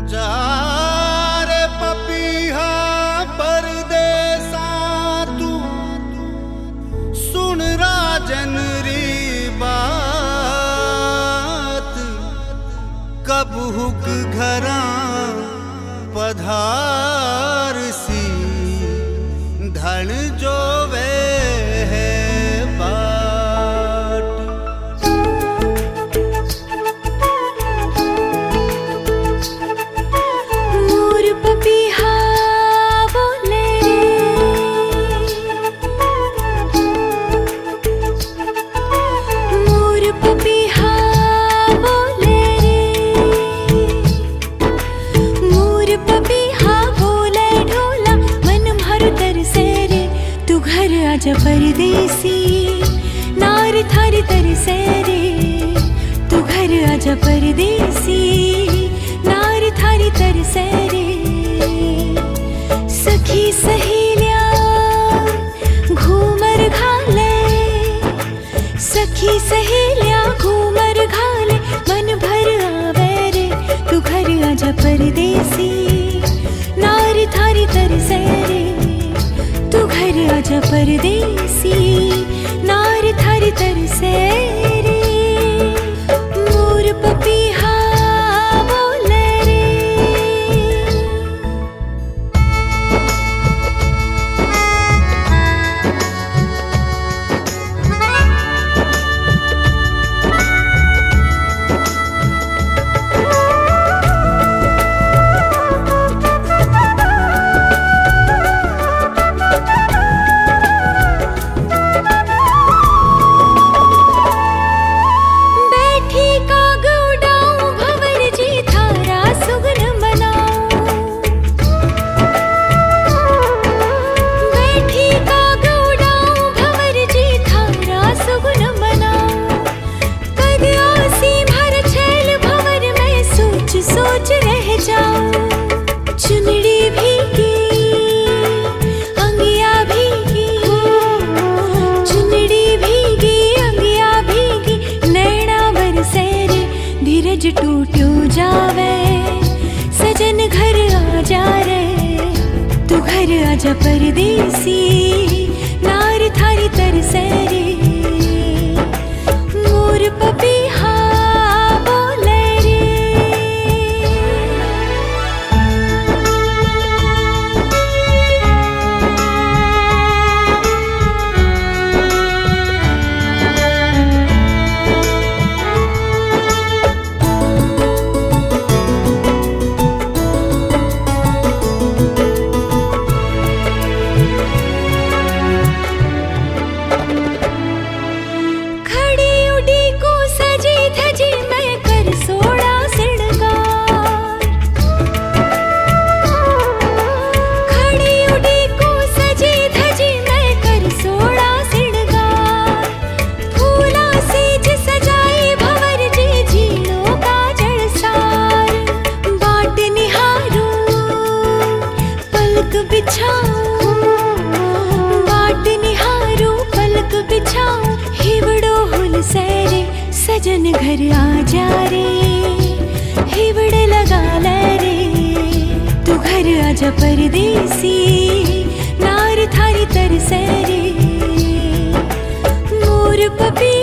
जा रे पपीहा परदेसा तू, सुन राजन री बात। कब हुक घरा पधार सी, धन जो वे है बाट। मोर पपीहा बोले रे, मोर पपीहा बोले रे, मोर पपीहा बोले ढोला मन भर तरसे रे। तू घर आजा परदेसी नार थारी तरसे रे। तू घर आजा परदेसी नार थारी तरसे रे। सखी सहेलिया घूमर घाले, सखी सहेलिया घूमर घाले मन भर आवे रे। तू घर आजा परदेसी नार थारी तरसे रे। तू घर आजा परदेसी नार थारी तरसे रे। मोर पपीहा बोले रे। सोच रह जाऊं चुनड़ी भीगी अंगिया भीगी, चुनड़ी भीगी अंगिया भीगी नैना बरसे रे। धीरज टूटो जावे सजन घर आ जा रे। तू घर आजा परदेसी नार थारी तरसे रे। मोर पपीहा बाट निहारूं पलक बिछाऊं हिवड़ो हुल सैरे। सजन घर आ जा रे हिवड़ लगा ले रे। तू घर आजा परदेसी नार थारी तरसे रे। मोर पपी